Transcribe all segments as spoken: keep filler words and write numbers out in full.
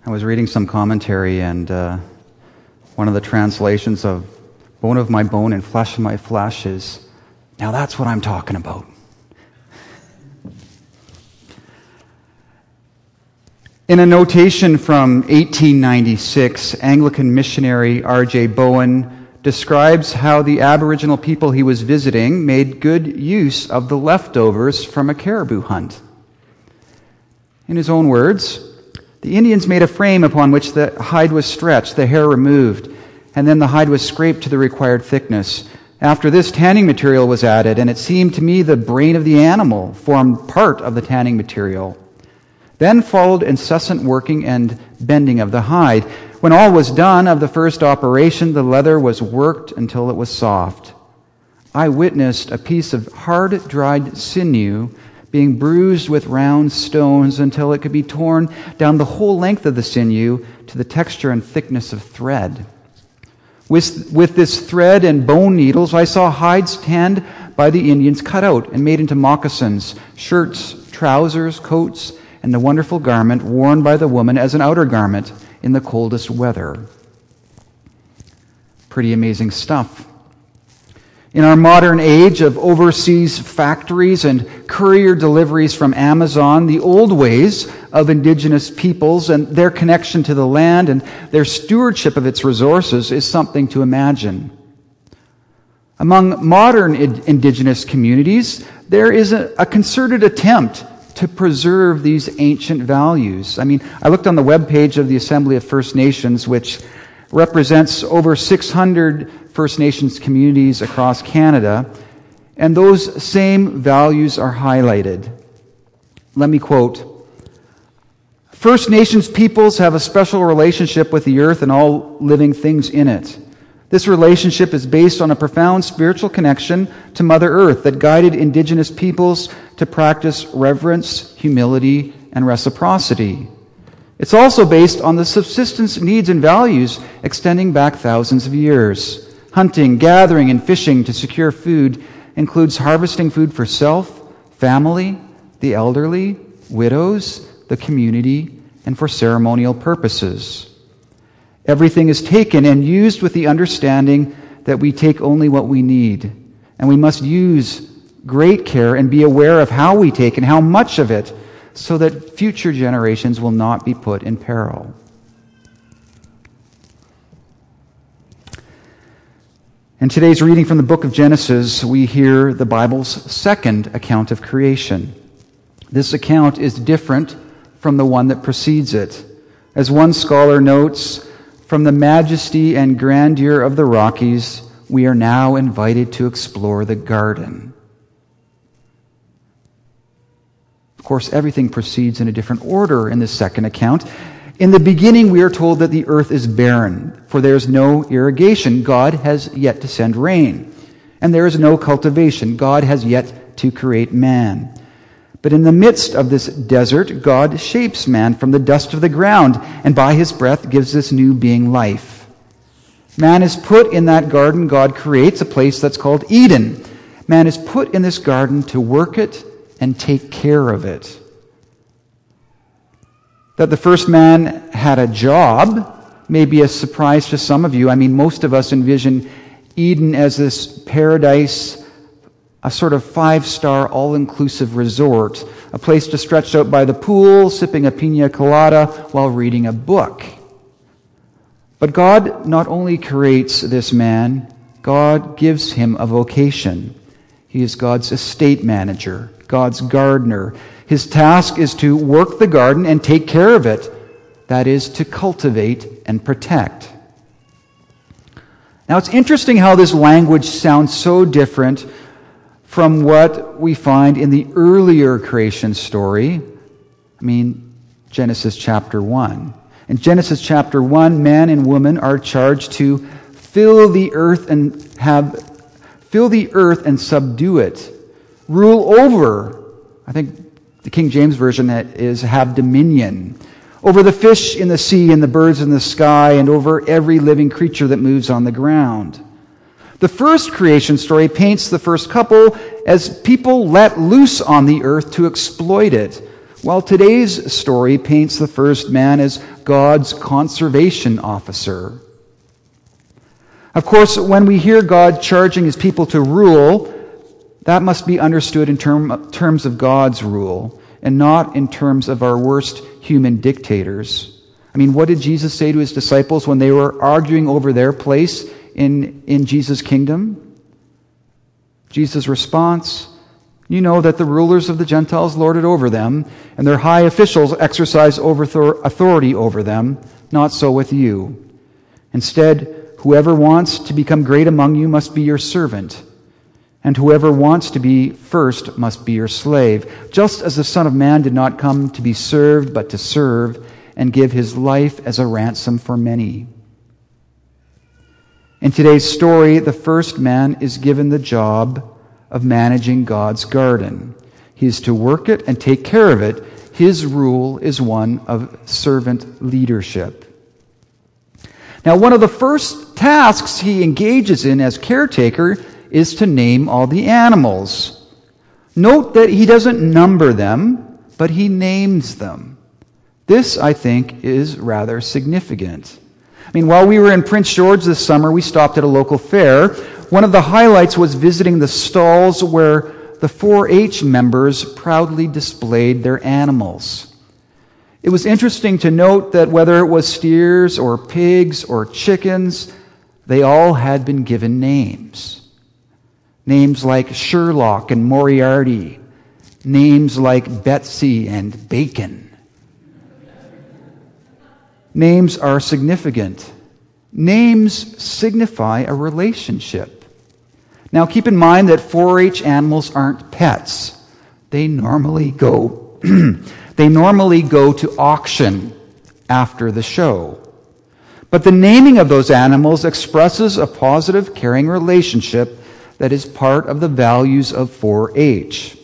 I was reading some commentary, and uh, one of the translations of bone of my bone and flesh of my flesh is, now that's what I'm talking about. In a notation from eighteen ninety-six, Anglican missionary R J Bowen describes how the Aboriginal people he was visiting made good use of the leftovers from a caribou hunt. In his own words, the Indians made a frame upon which the hide was stretched, the hair removed, and then the hide was scraped to the required thickness. After this, tanning material was added, and it seemed to me the brain of the animal formed part of the tanning material. Then followed incessant working and bending of the hide. When all was done of the first operation, the leather was worked until it was soft. I witnessed a piece of hard, dried sinew being bruised with round stones until it could be torn down the whole length of the sinew to the texture and thickness of thread. With, with this thread and bone needles, I saw hides tanned by the Indians cut out and made into moccasins, shirts, trousers, coats, and the wonderful garment worn by the woman as an outer garment in the coldest weather. Pretty amazing stuff. In our modern age of overseas factories and courier deliveries from Amazon, the old ways of indigenous peoples and their connection to the land and their stewardship of its resources is something to imagine. Among modern indigenous communities, there is a, a concerted attempt to preserve these ancient values. I mean, I looked on the webpage of the Assembly of First Nations, which represents over six hundred First Nations communities across Canada, and those same values are highlighted. Let me quote, First Nations peoples have a special relationship with the earth and all living things in it. This relationship is based on a profound spiritual connection to Mother Earth that guided Indigenous peoples to practice reverence, humility, and reciprocity. It's also based on the subsistence needs and values extending back thousands of years. Hunting, gathering, and fishing to secure food includes harvesting food for self, family, the elderly, widows, the community, and for ceremonial purposes. Everything is taken and used with the understanding that we take only what we need, and we must use great care and be aware of how we take and how much of it so that future generations will not be put in peril. In today's reading from the book of Genesis, we hear the Bible's second account of creation. This account is different from the one that precedes it. As one scholar notes, from the majesty and grandeur of the Rockies, we are now invited to explore the garden. Of course, everything proceeds in a different order in this second account. In the beginning, we are told that the earth is barren, for there is no irrigation. God has yet to send rain. And there is no cultivation. God has yet to create man. But in the midst of this desert, God shapes man from the dust of the ground, and by his breath gives this new being life. Man is put in that garden God creates, a place that's called Eden. Man is put in this garden to work it and take care of it. That the first man had a job may be a surprise to some of you. I mean, most of us envision Eden as this paradise, a sort of five-star, all-inclusive resort, a place to stretch out by the pool, sipping a pina colada while reading a book. But God not only creates this man, God gives him a vocation. He is God's estate manager, God's gardener. His task is to work the garden and take care of it. That is, to cultivate and protect. Now, it's interesting how this language sounds so different from what we find in the earlier creation story. I mean, Genesis chapter one. In Genesis chapter one, man and woman are charged to fill the earth and have fill the earth and subdue it. Rule over. I think the King James Version is have dominion over the fish in the sea and the birds in the sky and over every living creature that moves on the ground. The first creation story paints the first couple as people let loose on the earth to exploit it, while today's story paints the first man as God's conservation officer. Of course, when we hear God charging his people to rule, that must be understood in term, terms of God's rule and not in terms of our worst human dictators. I mean, what did Jesus say to his disciples when they were arguing over their place in, in Jesus' kingdom? Jesus' response, you know that the rulers of the Gentiles lord it over them, and their high officials exercise over authority over them. Not so with you. Instead, whoever wants to become great among you must be your servant, and whoever wants to be first must be your slave, just as the Son of Man did not come to be served, but to serve, and give his life as a ransom for many. In today's story, the first man is given the job of managing God's garden. He is to work it and take care of it. His rule is one of servant leadership. Now, one of the first tasks he engages in as caretaker is to name all the animals. Note that he doesn't number them, but he names them. This, I think, is rather significant. I mean, while we were in Prince George this summer, we stopped at a local fair. One of the highlights was visiting the stalls where the four H members proudly displayed their animals. It was interesting to note that whether it was steers or pigs or chickens, they all had been given names. Names like Sherlock and Moriarty. Names like Betsy and Bacon. Names are significant. Names signify a relationship. Now keep in mind that four H animals aren't pets. They normally go they normally go to auction after the show. But the naming of those animals expresses a positive, caring relationship that is part of the values of four H.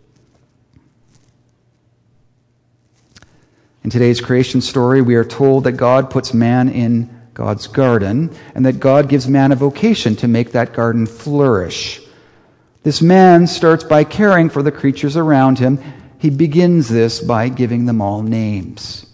In today's creation story, we are told that God puts man in God's garden, and that God gives man a vocation to make that garden flourish. This man starts by caring for the creatures around him. He begins this by giving them all names.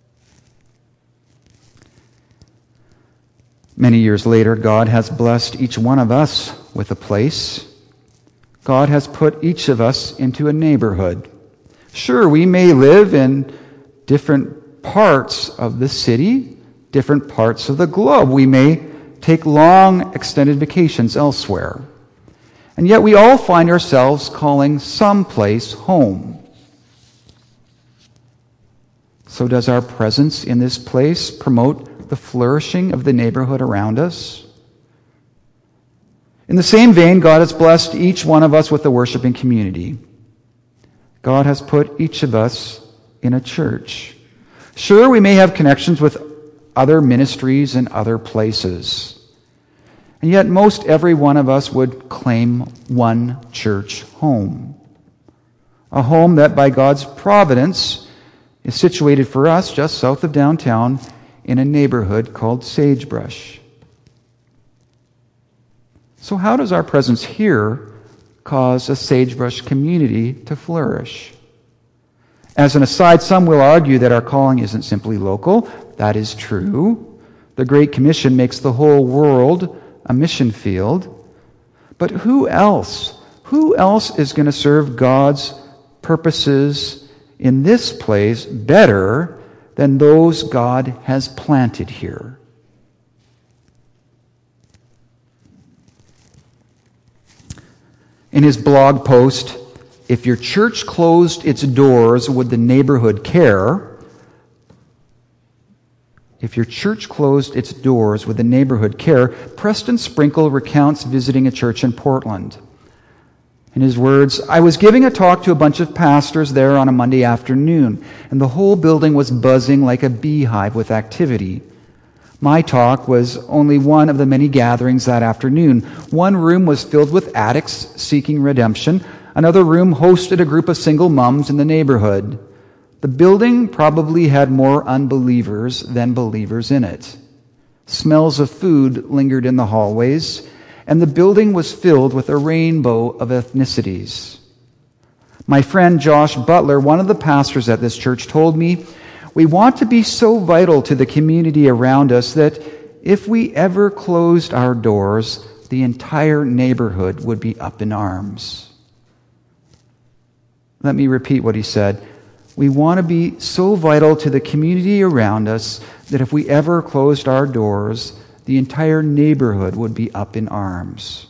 Many years later, God has blessed each one of us with a place. God has put each of us into a neighborhood. Sure, we may live in different parts of the city, different parts of the globe. We may take long, extended vacations elsewhere. And yet we all find ourselves calling some place home. So does our presence in this place promote the flourishing of the neighborhood around us? In the same vein, God has blessed each one of us with a worshiping community. God has put each of us in a church. Sure, we may have connections with other ministries and other places. And yet most every one of us would claim one church home. A home that by God's providence is situated for us just south of downtown in a neighborhood called Sagebrush. So how does our presence here cause a Sagebrush community to flourish? As an aside, some will argue that our calling isn't simply local. That is true. The Great Commission makes the whole world a mission field. But who else? Who else is going to serve God's purposes in this place better than those God has planted here? In his blog post, "If your church closed its doors, would the neighborhood care?" If your church closed its doors, would the neighborhood care? Preston Sprinkle recounts visiting a church in Portland. In his words, "I was giving a talk to a bunch of pastors there on a Monday afternoon, and the whole building was buzzing like a beehive with activity. My talk was only one of the many gatherings that afternoon. One room was filled with addicts seeking redemption. Another room hosted a group of single moms in the neighborhood. The building probably had more unbelievers than believers in it. Smells of food lingered in the hallways, and the building was filled with a rainbow of ethnicities. My friend Josh Butler, one of the pastors at this church, told me, "We want to be so vital to the community around us that if we ever closed our doors, the entire neighborhood would be up in arms." Let me repeat what he said. We want to be so vital to the community around us that if we ever closed our doors, the entire neighborhood would be up in arms.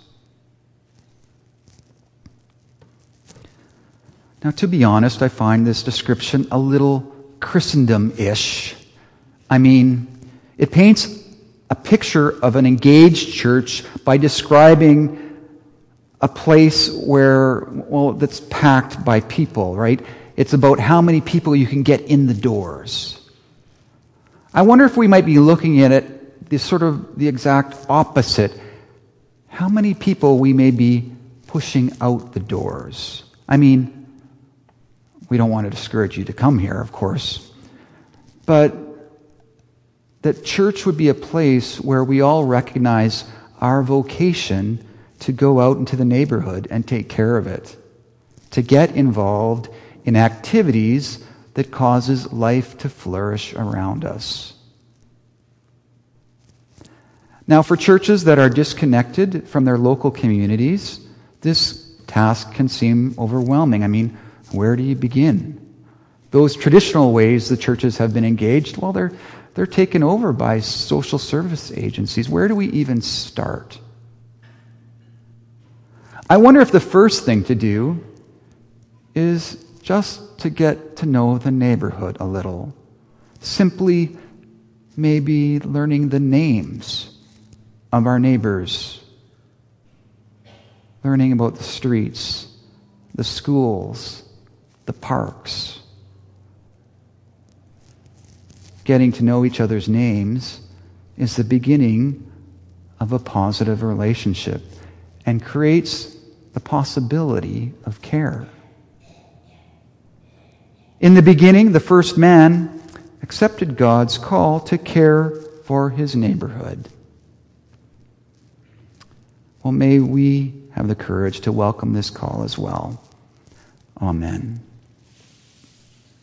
Now, to be honest, I find this description a little Christendom-ish. I mean, it paints a picture of an engaged church by describing a place where, well, that's packed by people, right? It's about how many people you can get in the doors. I wonder if we might be looking at it the sort of the exact opposite. How many people we may be pushing out the doors. I mean, we don't want to discourage you to come here, of course, but that church would be a place where we all recognize our vocation to go out into the neighborhood and take care of it, to get involved in activities that causes life to flourish around us. Now, for churches that are disconnected from their local communities, this task can seem overwhelming. I mean, where do you begin? Those traditional ways the churches have been engaged, well, they're they're taken over by social service agencies. Where do we even start? I wonder if the first thing to do is just to get to know the neighborhood a little. Simply maybe learning the names of our neighbors. Learning about the streets, the schools, the parks. Getting to know each other's names is the beginning of a positive relationship and creates the possibility of care. In the beginning, the first man accepted God's call to care for his neighborhood. Well, may we have the courage to welcome this call as well. Amen.